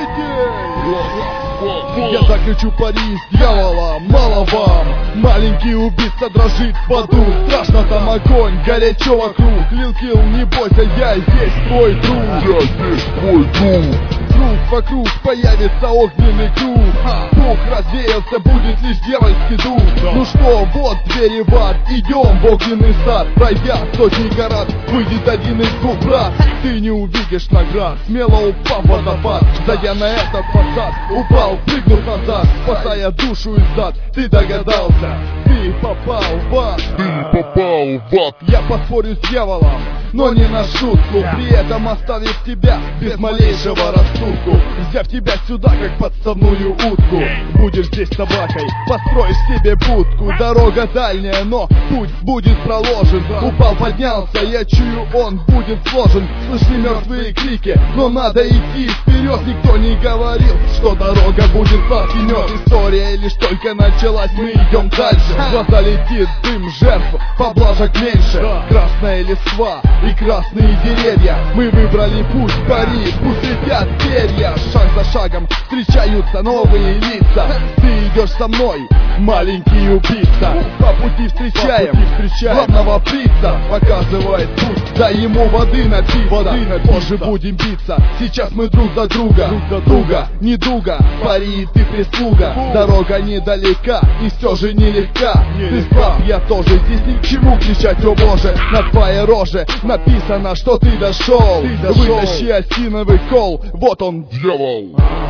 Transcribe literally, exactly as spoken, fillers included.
Я заключу пари с дьяволом, мало вам. Маленький убийца дрожит в аду. Страшно там огонь, горячо вокруг. Лил Килл, не бойся, я здесь твой друг. Я здесь твой друг. Круг вокруг появится огненный круг. Дух развеялся, будет лишь дьявольский дух. Ну что, вот двери в ад, идем в огненный сад. Пройдя сотни город, выйдет один из двух брат. Ты не увидишь наград, смело упав в водопад. Зайдя на этот фасад, упал, прыгнув назад, спасая душу из ад. Ты догадался, ты попал в ад. Ты попал в ад. Я поспорю с дьяволом, но не на шутку, при этом оставив тебя без малейшего рассудку. Взяв тебя сюда, как подставную утку, будешь здесь собакой, построишь себе будку. Дорога дальняя, но путь будет проложен. Упал, поднялся, я чую, он будет сложен. Слышны мертвые крики, но надо идти вперед. Никто не говорил, что дорога будет сладкий мед. История лишь только началась, мы идем дальше. В глаза летит дым жертв, поблажек меньше. Красная листва и красные деревья. Мы выбрали путь в пари, пусть летят перья. Шаг за шагом встречаются новые лица. Ты идешь со мной, маленький убийца. По пути встречаем, главного прица. Показывает путь, дай ему воды напиться. Позже будем биться, сейчас мы друг за друга. Друг за друга, недуга, пари ты прислуга. Дорога недалека и все же нелегка. Ты прав, я тоже, здесь ни к чему кричать, о боже. На твоей роже написано, что ты дошел. Вытащи осиновый кол, вот он, дьявол.